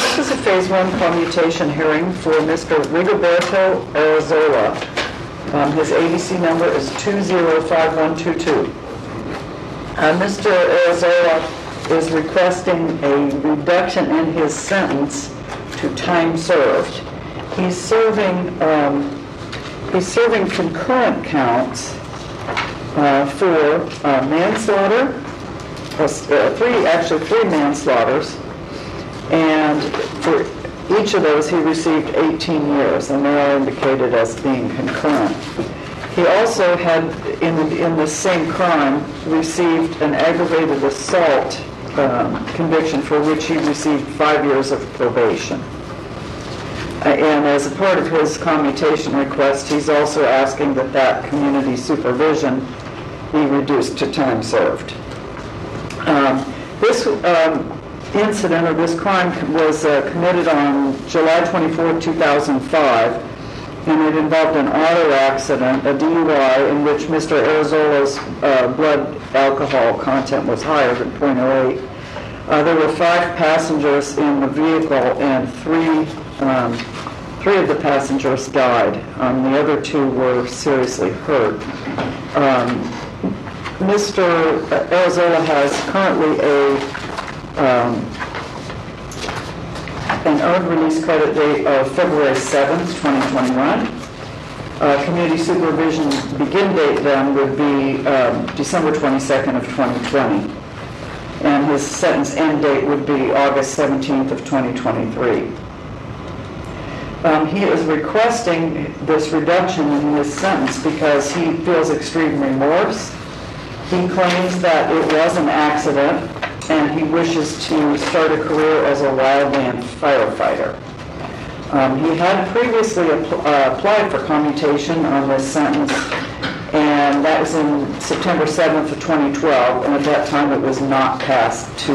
This is a Phase 1 commutation hearing for Mr. Rigoberto Arazola. His ABC number is 205122. Mr. Arazola is requesting a reduction in his sentence to time served. He's serving concurrent counts for manslaughter, three manslaughters, and for each of those he received 18 years, and they are indicated as being concurrent. He also had, in the same crime, received an aggravated assault conviction for which he received 5 years of probation. And as a part of his commutation request, he's also asking that community supervision be reduced to time served. This incident, or this crime, was committed on July 24, 2005, and it involved an auto accident, a DUI, in which Mr. Arizola's blood alcohol content was higher than .08. There were 5 passengers in the vehicle, and three of the passengers died. The other 2 were seriously hurt. Mr. Arazola has currently an earned release credit date of February 7th, 2021. Community supervision begin date then would be December 22nd of 2020. And his sentence end date would be August 17th of 2023. He is requesting this reduction in his sentence because he feels extreme remorse. He claims that it was an accident, and he wishes to start a career as a wildland firefighter. He had previously applied for commutation on this sentence, and that was in September 7th of 2012, and at that time it was not passed to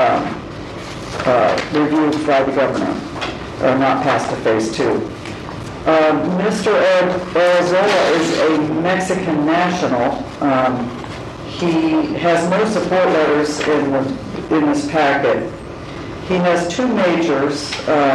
review by the governor, or not passed to Phase 2. Mr. Arazola is a Mexican national. He has no support letters in this packet. He has 2 majors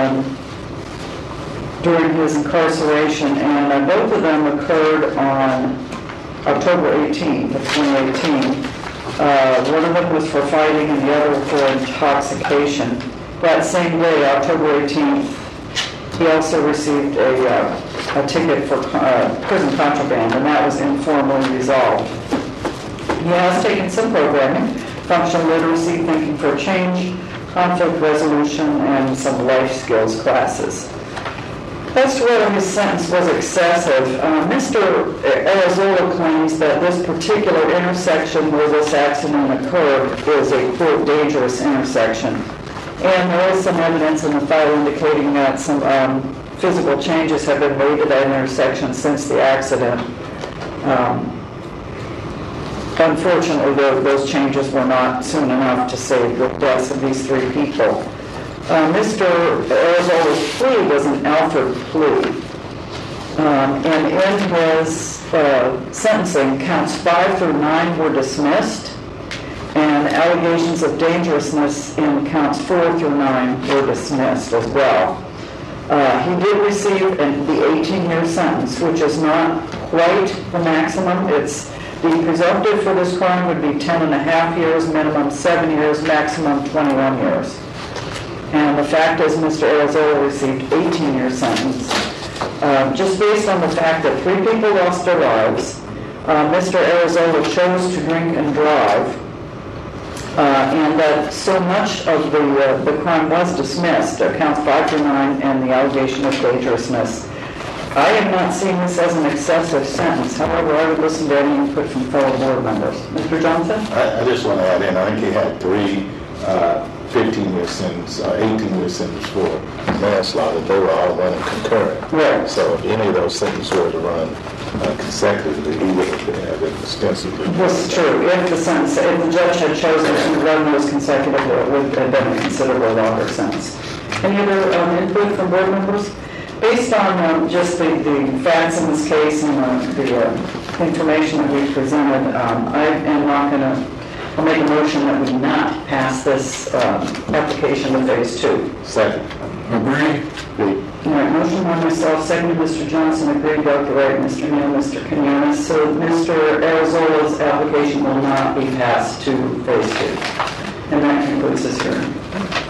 during his incarceration, and both of them occurred on October 18th of 2018. One of them was for fighting and the other for intoxication. That same day, October 18th, he also received a ticket for prison contraband, and that was informally resolved. He has taken some programming, functional literacy, thinking for change, conflict resolution, and some life skills classes. As to whether his sentence was excessive, Mr. Arazola claims that this particular intersection where this accident occurred is a, quote, dangerous intersection. And there is some evidence in the file indicating that some physical changes have been made to that intersection since the accident. Unfortunately, those changes were not soon enough to save the deaths of these 3 people. Mr. Arizola's plea was an Alford plea. And in his sentencing, counts 5 through 9 were dismissed, and allegations of dangerousness in counts 4 through 9 were dismissed as well. He did receive the 18-year sentence, which is not quite the maximum. The presumptive for this crime would be 10.5 years, minimum 7 years, maximum 21 years. And the fact is, Mr. Arazola received 18-year sentence. Just based on the fact that 3 people lost their lives, Mr. Arazola chose to drink and drive, and that so much of the crime was dismissed, counts 5 through 9, and the allegation of dangerousness. I am not seeing this as an excessive sentence. However, I would listen to any input from fellow board members. Mr. Johnson? I just want to add in, I think he had 3 15-year sentence, 18-year sentence for manslaughter. They were all running concurrent. Right. So if any of those sentences were to run consecutively, he would have been extensively. This is true. If the judge had chosen to run those consecutively, it would have been a considerably longer sentence. Any other input from board members? Based on just the facts in this case and the information that we presented, I am not going to I'll make a motion that we not pass this application to phase 2. Second. Agree? All right, motion by myself, second Mr. Johnson, agreed, Dr. Wright, Mr. Neal, Mr. Quinones. So Mr. Arizola's application will not be passed to phase 2. And that concludes this hearing.